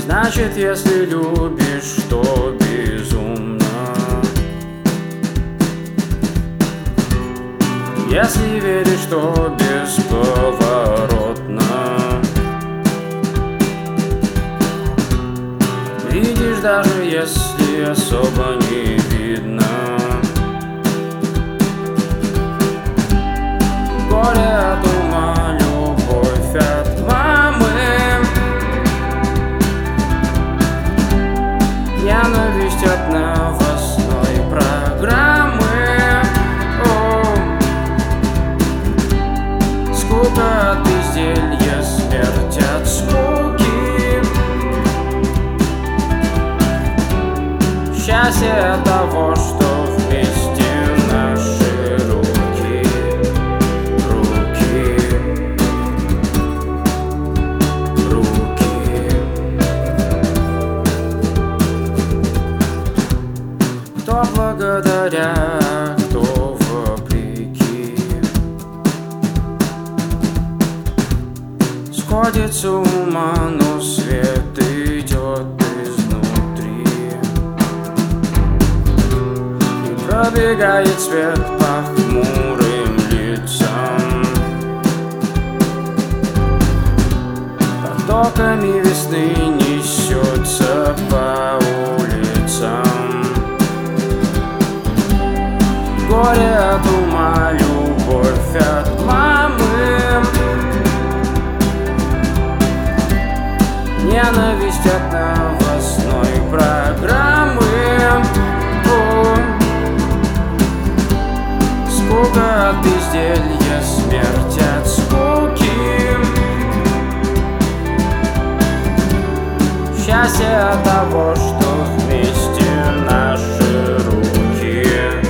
Значит, если любишь, то безумно. Если веришь, то бесповоротно. Видишь, даже если особо не видно. Горе от ума, любовь от мамы. Ненависть от новостной программы. Скука от безделья, смерть от скуки. Счастье от того, что вместе наши руки. Кто благодаря, кто вопреки. Сходит с ума, но свет идет изнутри. И пробегает свет по хмурым лицам. Потоками весны несется по улицам. Горе от ума, любовь от мамы. Ненависть от новостной программы. Скука от безделья, смерть от скуки. Счастье от того, что вместе наши руки.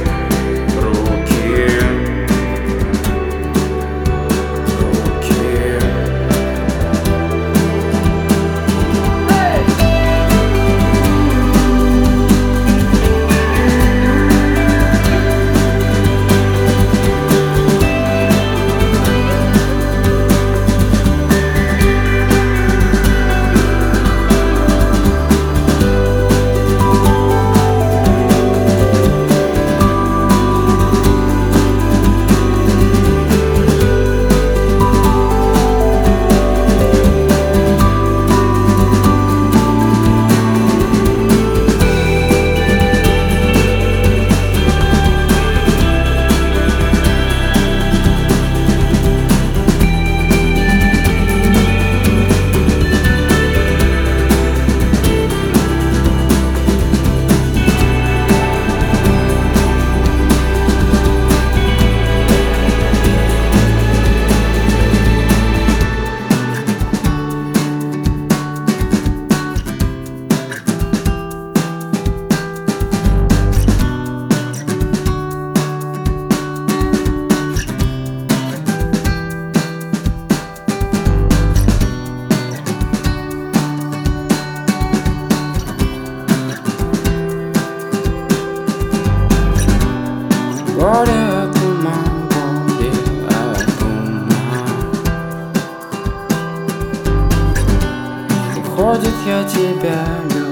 Горе от ума, горе от ума. Выходит, я тебя люблю.